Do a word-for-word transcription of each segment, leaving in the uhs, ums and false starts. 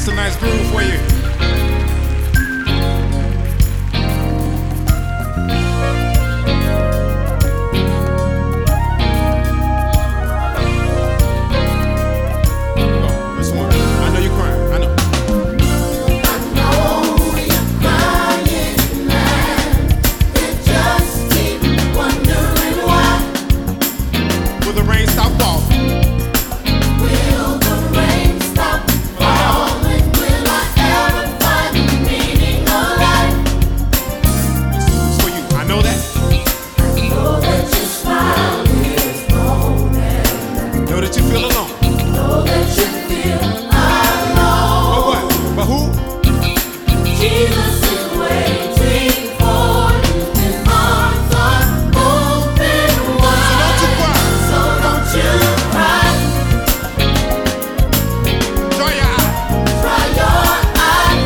It's a nice groove for you. Oh, this one. I know you're crying. I know. I know you're crying, man. You just keep wondering why. Will the rain stop falling? Will the rain stop falling? Will I ever find the meaning of life? It's for you. I know that. Know that your smile is golden. Know that you feel alone. Know that you feel But alone. what? But who? Jesus is waiting for you. His arms are open Don't you wide. cry. So don't you cry. Dry your eye. Dry your eye.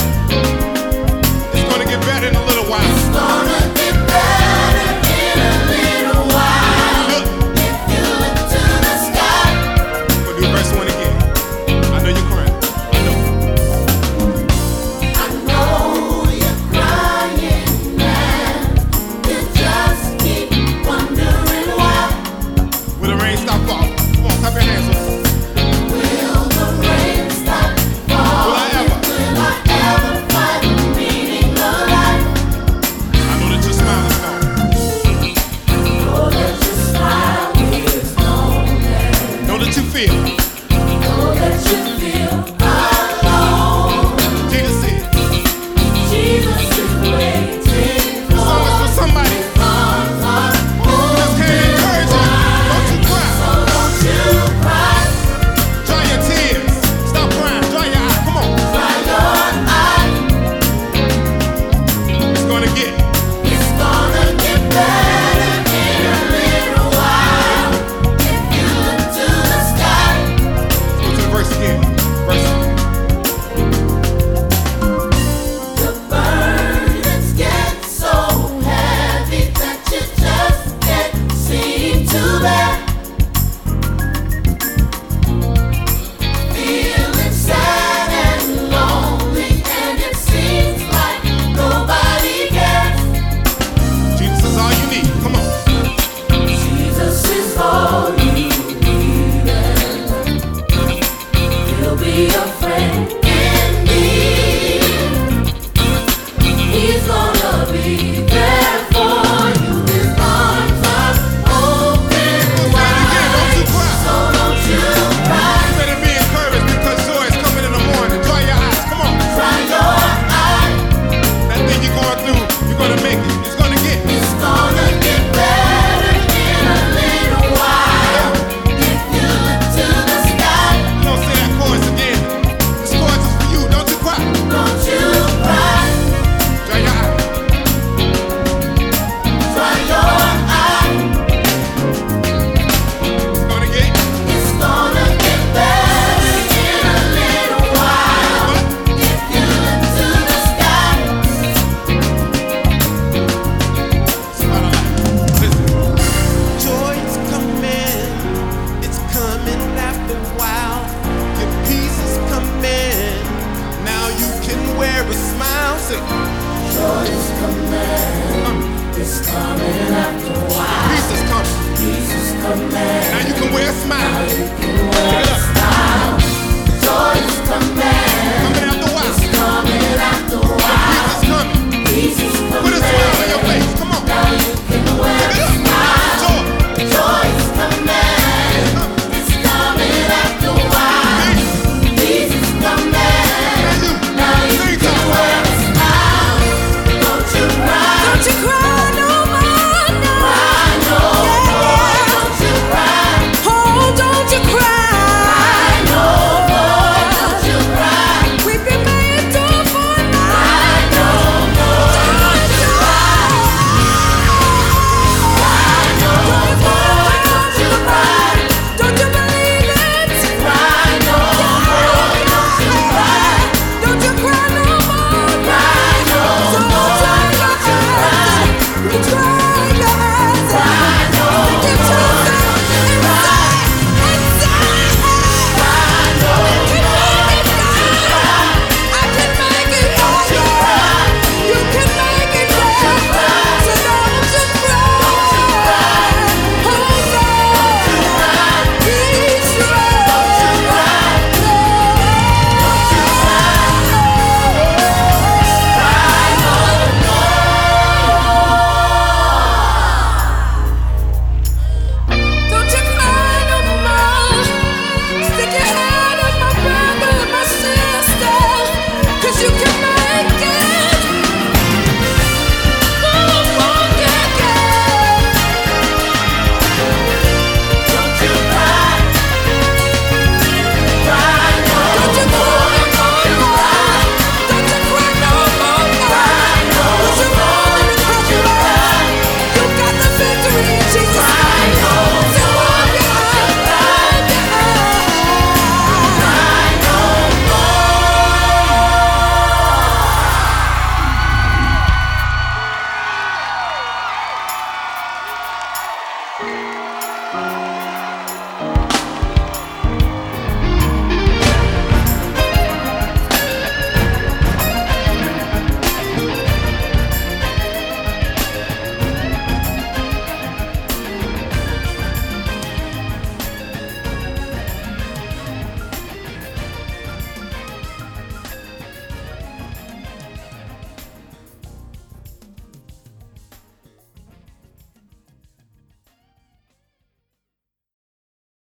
It's gonna get better in a little while. It's gonna get better in a little while. Look, If you look to the sky. we're gonna do verse one again. I know you're crying. I know. I know you're crying, man. You just keep wondering why. Will the rain stop falling? Come on, clap your hands. Will the rain stop Will I falling? ever? Will I ever find the meaning of life? I know that your smile is gone. Know that your smile is golden. Know that you feel.